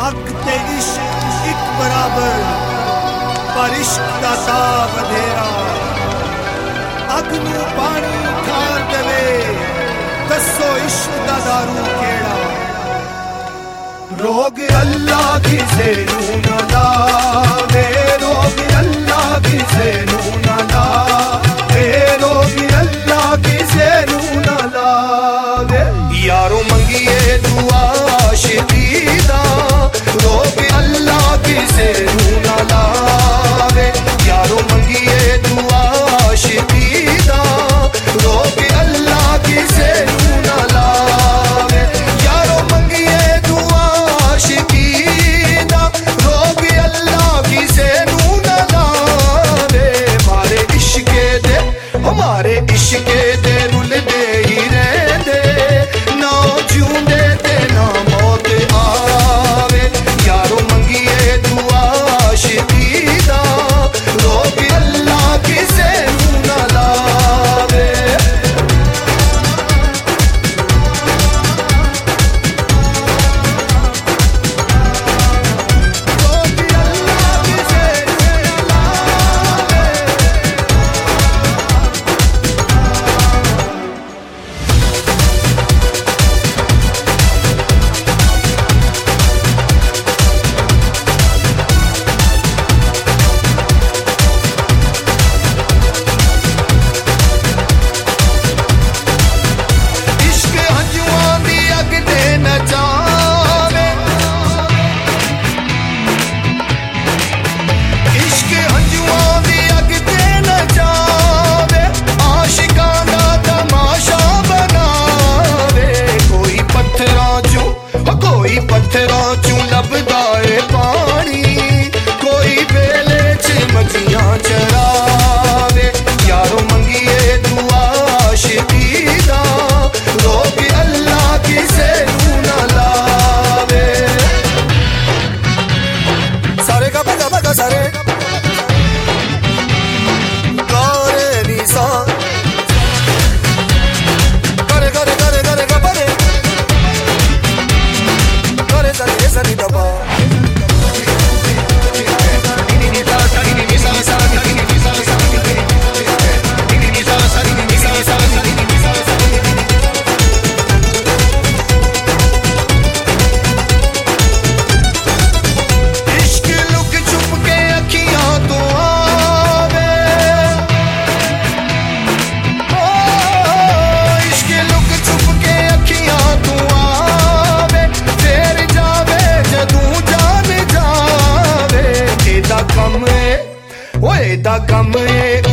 हक ते इश्क एक बराबर, पर इश्क दा ता वधेरा। अग नूं पानी ठार देवे, दसो इश्क दा दारू केड़ा। रोग अल्लाह किसे नूं ना लावे, रोग अल्लाह किसे नूं ना लावे, रोग अल्लाह किसे नूं ना लावे। यारो मंगिए दुआ आशिकी दा, रोग अल्लाह किसे नूं ना लावे। यारो मंगिए दुआ आशिकी दा, रोग अल्लाह किसे नूं ना लावे। यारो मंगिए दुआ आशिकी दा, रोग अल्लाह किसे नूं ना लावे। हमारे इश्के दे, हमारे इश्के दे रुलदे ही रहंदे, ना जिउंदे ते ना मौत आवे। यारो मंगिए दुआ आशिकी दा, रोग अल्लाह किसे नूं ना लावे। कोई पत्थरों चूं लभदा है पानी, कोई बेले च मछियां चरावे। यारो मंगिए दुआ आशिकी दा, रोग अल्लाह किसे नूं ना लावे। सारे का बगा सारे गारे नी सा, करे करे करे करे का परे esa ni tapa. इश्क लुक छुप के अखियां तो आवे, इश्क लुक छुप के अखियां तो आवे, फिर जावे जदू जान जावे। एदा कम है, ओ एदा कम है